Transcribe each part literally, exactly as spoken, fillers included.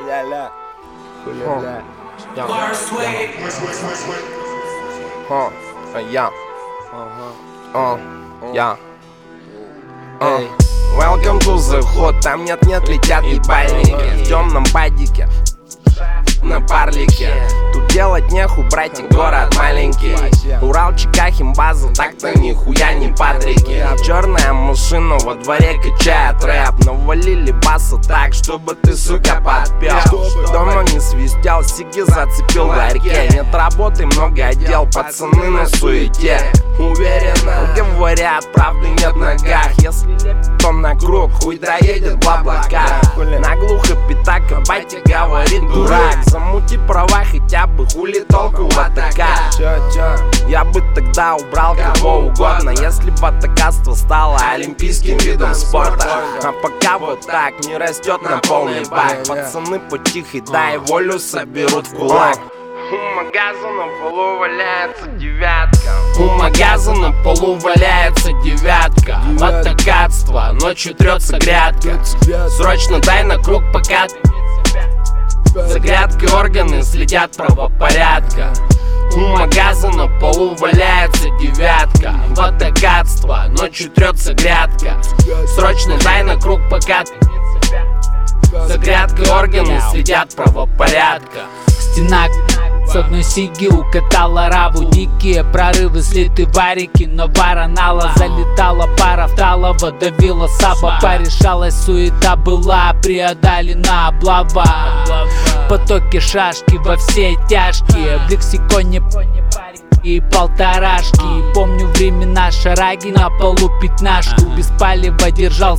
Ля-ля-ля. Хуля-ля. Я. Ага. Я. Welcome to the hood. Там нет-нет летят ебальники в темном падике на парлике. Тут делать неху, братик, город маленький. Урал, Чика, Химбаза, так-то нихуя не Патрики. Черная машина во дворе качает рэп. Навалили баса так, чтобы ты, сука, подпел. Дома не свистел, сиги зацепил в ларьке. Нет работы, много дел, пацаны на суете. Уверенно говорят, правды нет в ногах. Если лепит, то на круг, хуй доедет в облаках. Наглухо пятака, батя говорит, дурак. Замути права хотя бы, хули толку в АТК. Я бы тогда убрал кого угодно, если бы атакаство стало олимпийским видом спорта. А пока вот так не растет на полный бак. Пацаны потихо, дай волю, соберут в кулак. У магаза на полу валяется девятка. У магаза на полу валяется девятка. Атакатство, ночью трется грядка. Срочно дай на круг, пока за грядкой органы следят правопорядка. У магаза на полу валяется девятка. Атакатство, ночью трется грядка. Срочно дай на круг, пока за грядкой органы следят правопорядка. Стена с одной сиги укатала раву. Дикие прорывы, слиты варики, но варанала. Залетала пара вталова, давила саба. Порешалась суета, была преодолена облава. Потоки шашки во все тяжкие. В лексиконе и полторашки. Помню времена шараги, на полу пятнашку. Без палева держал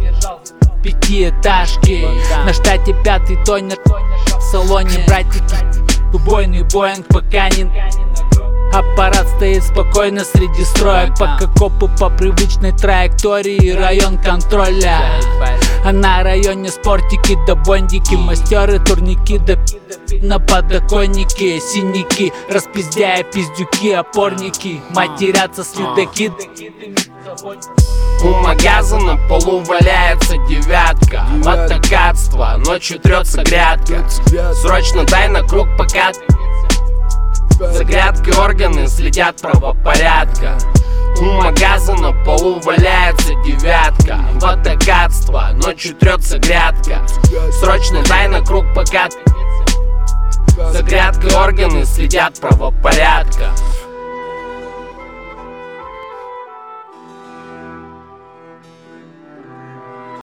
пятиэтажки. На штате пятый тонер, в салоне братики. Убойный Боинг, пока не... Аппарат стоит спокойно среди строек. Пока копы по привычной траектории, район контроля. А на районе спортики да бондики. Мастеры, турники да на подоконнике. Синяки, распиздяя пиздюки, опорники. Матерятся следаки. У магаза на полу валяется девятка. Атакатство, ночью трется грядка. Срочно дай на круг, пока за грядкой органы следят правопорядка. У магаза на полу валяется девятка. Атакатство, ночью трется грядка. Срочно дай на круг, пока за грядкой органы следят правопорядка.